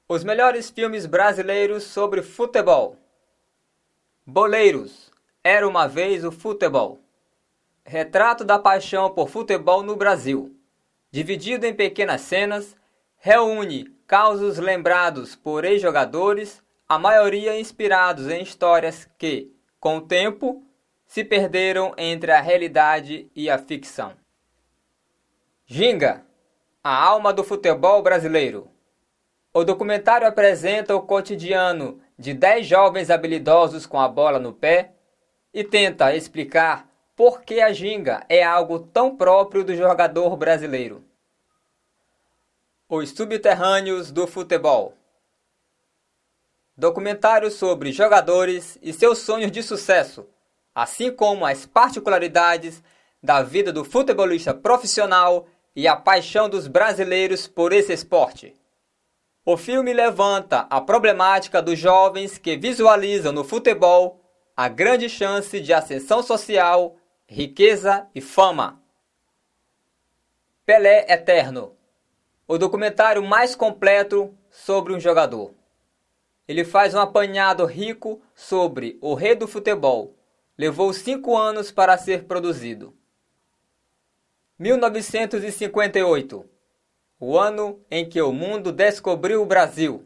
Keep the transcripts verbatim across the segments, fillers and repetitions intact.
Os melhores filmes brasileiros sobre futebol. Boleiros. Era uma vez o futebol. Retrato da paixão por futebol no Brasil. Dividido em pequenas cenas, reúne causos lembrados por ex-jogadores, a maioria inspirados em histórias que, com o tempo, se perderam entre a realidade e a ficção. Ginga. A alma do futebol brasileiro. O documentário apresenta o cotidiano de dez jovens habilidosos com a bola no pé e tenta explicar por que a ginga é algo tão próprio do jogador brasileiro. Os subterrâneos do futebol. Documentário sobre jogadores e seus sonhos de sucesso, assim como as particularidades da vida do futebolista profissional e a paixão dos brasileiros por esse esporte. O filme levanta a problemática dos jovens que visualizam no futebol a grande chance de ascensão social, riqueza e fama. Pelé Eterno. O documentário mais completo sobre um jogador. Ele faz um apanhado rico sobre o rei do futebol. Levou cinco anos para ser produzido. mil novecentos e cinquenta e oito. O ano em que o mundo descobriu o Brasil.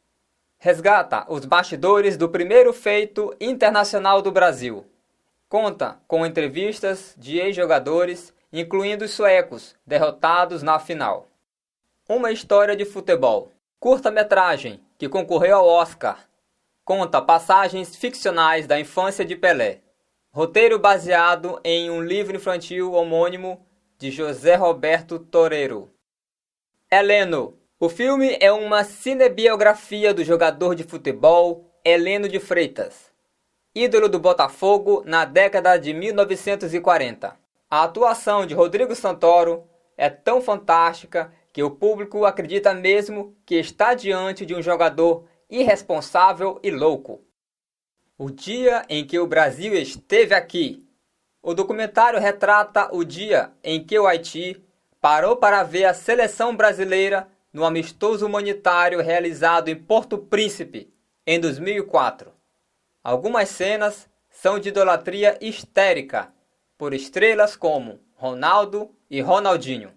Resgata os bastidores do primeiro feito internacional do Brasil. Conta com entrevistas de ex-jogadores, incluindo os suecos, derrotados na final. Uma história de futebol. Curta-metragem, que concorreu ao Oscar. Conta passagens ficcionais da infância de Pelé. Roteiro baseado em um livro infantil homônimo de José Roberto Torero. Heleno. O filme é uma cinebiografia do jogador de futebol Heleno de Freitas, ídolo do Botafogo na década de mil novecentos e quarenta. A atuação de Rodrigo Santoro é tão fantástica que o público acredita mesmo que está diante de um jogador irresponsável e louco. O dia em que o Brasil esteve aqui. O documentário retrata o dia em que o Haiti parou para ver a seleção brasileira no amistoso humanitário realizado em Porto Príncipe, em dois mil e quatro. Algumas cenas são de idolatria histérica, por estrelas como Ronaldo e Ronaldinho.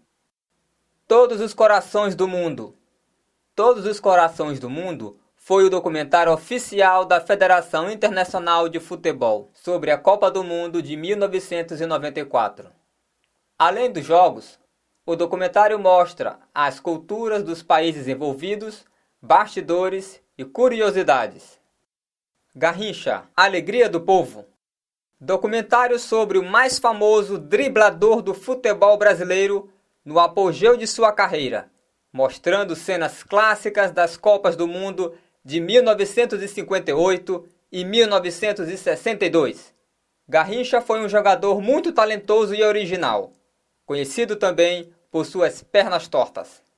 Todos os Corações do Mundo. Todos os Corações do Mundo foi o documentário oficial da Federação Internacional de Futebol sobre a Copa do Mundo de mil novecentos e noventa e quatro. Além dos jogos, o documentário mostra as culturas dos países envolvidos, bastidores e curiosidades. Garrincha, Alegria do Povo. Documentário sobre o mais famoso driblador do futebol brasileiro no apogeu de sua carreira, mostrando cenas clássicas das Copas do Mundo de mil novecentos e cinquenta e oito e mil novecentos e sessenta e dois. Garrincha foi um jogador muito talentoso e original, conhecido também por suas pernas tortas.